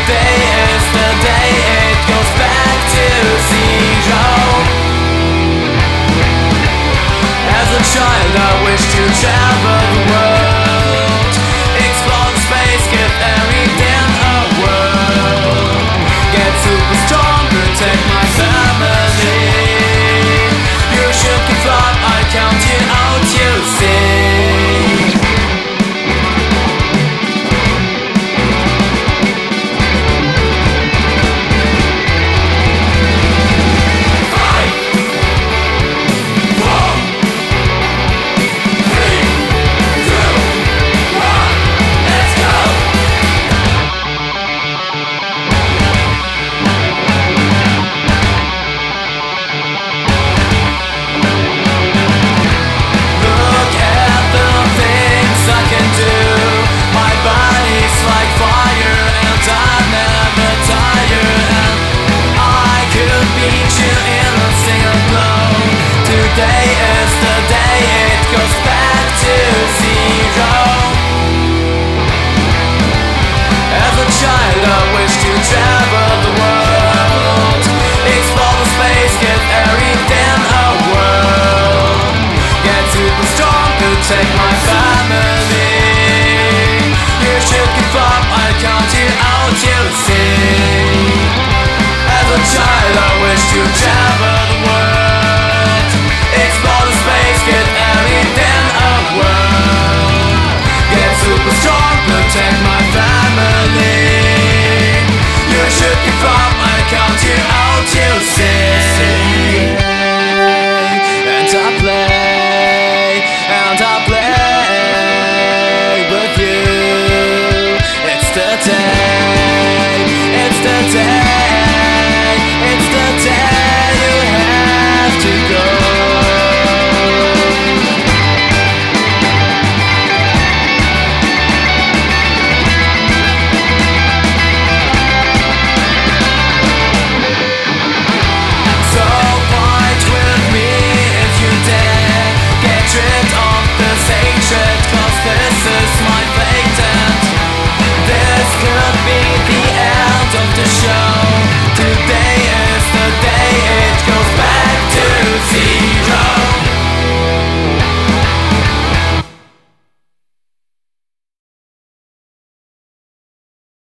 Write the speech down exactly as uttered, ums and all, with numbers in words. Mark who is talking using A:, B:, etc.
A: Today is the day it goes back to zero. As a child I wish to travel the world, explore the space, give everything a whirl, get super strong, protect my family. You should give up, I count you out, you see. Today is the day it goes back to zero. As a child I wish to travel the world, explore the space, give everything a whirl, get super strong, protect my family. You should give up, I count you out, you see. As a child I wish to travel the world,